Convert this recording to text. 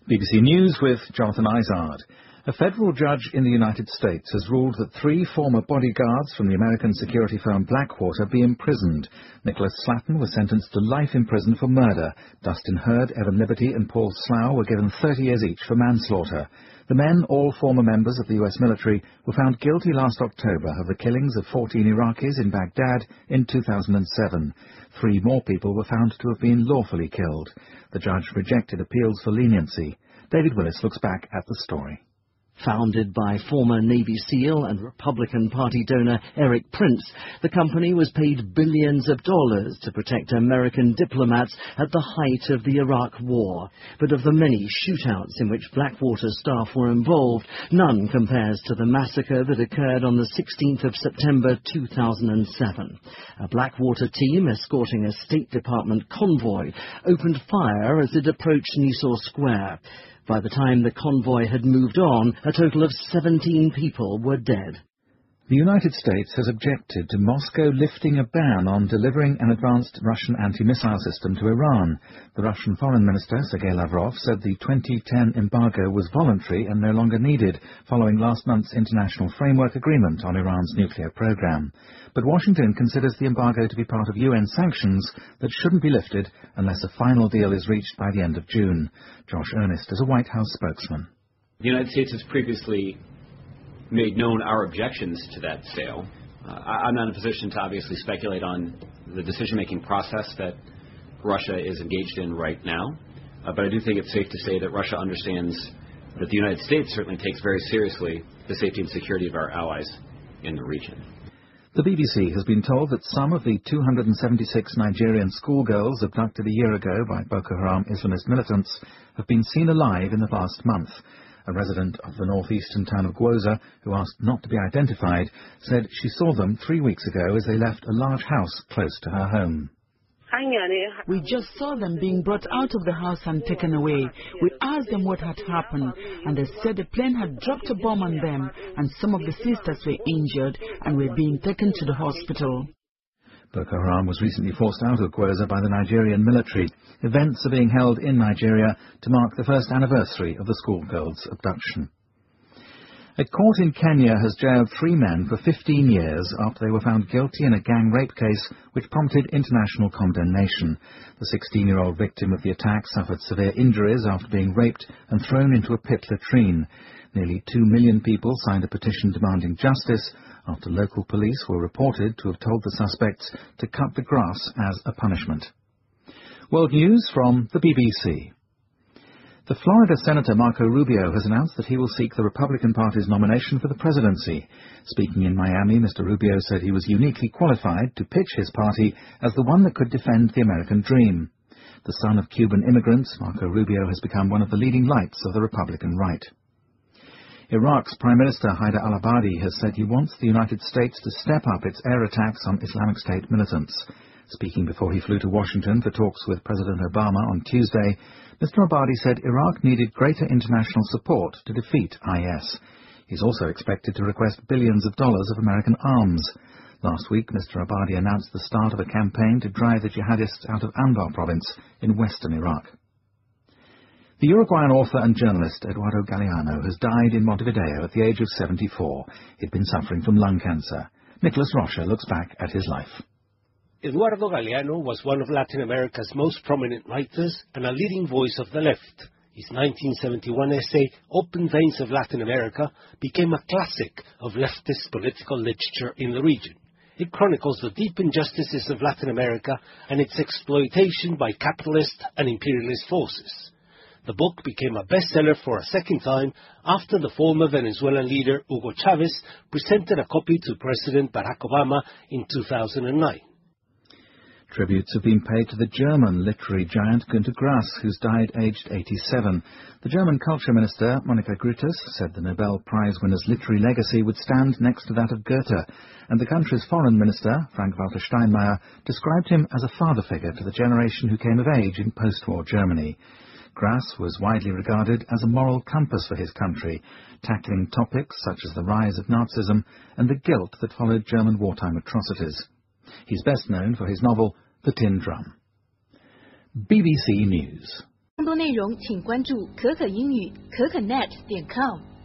BBC News with Jonathan Izard. A federal judge in the United States has ruled that 3 former bodyguards from the American security firm Blackwater be imprisoned. Nicholas Slatton was sentenced to life in prison for murder. Dustin Hurd, Evan Liberty and Paul Slough were given 30 years each for manslaughter. The men, all former members of the US military, were found guilty last October of the killings of 14 Iraqis in Baghdad in 2007. 3 more people were found to have been lawfully killed. The judge rejected appeals for leniency. David Willis looks back at the story. Founded by former Navy SEAL and Republican Party donor Eric Prince, the company was paid billions of dollars to protect American diplomats at the height of the Iraq War. But of the many shootouts in which Blackwater staff were involved, none compares to the massacre that occurred on the 16th of September 2007. A Blackwater team escorting a State Department convoy opened fire as it approached Nisour Square. By the time the convoy had moved on, a total of 17 people were dead. The United States has objected to Moscow lifting a ban on delivering an advanced Russian anti-missile system to Iran. The Russian Foreign Minister, Sergei Lavrov, said the 2010 embargo was voluntary and no longer needed, following last month's international framework agreement on Iran's nuclear program. But Washington considers the embargo to be part of UN sanctions that shouldn't be lifted unless a final deal is reached by the end of June. Josh Earnest is a White House spokesman. The United States has previously made known our objections to that sale. I'm not in a position to obviously speculate on the decision-making process that Russia is engaged in right now, but I do think it's safe to say that Russia understands that the United States certainly takes very seriously the safety and security of our allies in the region. The BBC has been told that some of the 276 Nigerian schoolgirls abducted a year ago by Boko Haram Islamist militants have been seen alive in the last month. A resident of the northeastern town of Gwoza, who asked not to be identified, said she saw them 3 weeks ago as they left a large house close to her home. We just saw them being brought out of the house and taken away. We asked them what had happened, and they said the plane had dropped a bomb on them, and some of the sisters were injured and were being taken to the hospital. Boko Haram was recently forced out of Gwoza by the Nigerian military. Events are being held in Nigeria to mark the first anniversary of the schoolgirls' abduction. A court in Kenya has jailed 3 men for 15 years after they were found guilty in a gang rape case which prompted international condemnation. The 16-year-old victim of the attack suffered severe injuries after being raped and thrown into a pit latrine. Nearly 2 million people signed a petition demanding justice after local police were reported to have told the suspects to cut the grass as a punishment. World news from the BBC. The Florida Senator Marco Rubio has announced that he will seek the Republican Party's nomination for the presidency. Speaking in Miami, Mr. Rubio said he was uniquely qualified to pitch his party as the one that could defend the American dream. The son of Cuban immigrants, Marco Rubio has become one of the leading lights of the Republican right. Iraq's Prime Minister Haider al-Abadi has said he wants the United States to step up its air attacks on Islamic State militants. Speaking before he flew to Washington for talks with President Obama on Tuesday, Mr. Abadi said Iraq needed greater international support to defeat IS. He's also expected to request billions of dollars of American arms. Last week, Mr. Abadi announced the start of a campaign to drive the jihadists out of Anbar province in western Iraq. The Uruguayan author and journalist Eduardo Galeano has died in Montevideo at the age of 74. He'd been suffering from lung cancer. Nicholas Rocha looks back at his life. Eduardo Galeano was one of Latin America's most prominent writers and a leading voice of the left. His 1971 essay, Open Veins of Latin America, became a classic of leftist political literature in the region. It chronicles the deep injustices of Latin America and its exploitation by capitalist and imperialist forces. The book became a bestseller for a second time after the former Venezuelan leader Hugo Chavez presented a copy to President Barack Obama in 2009. Tributes have been paid to the German literary giant Günter Grass, who's died aged 87. The German culture minister, Monika Grütters, said the Nobel Prize winner's literary legacy would stand next to that of Goethe, and the country's foreign minister, Frank-Walter Steinmeier, described him as a father figure to the generation who came of age in post-war Germany. Grass was widely regarded as a moral compass for his country, tackling topics such as the rise of Nazism and the guilt that followed German wartime atrocities. He's best known for his novel The Tin Drum. BBC News. 多内容请关注可可英语可可net.com。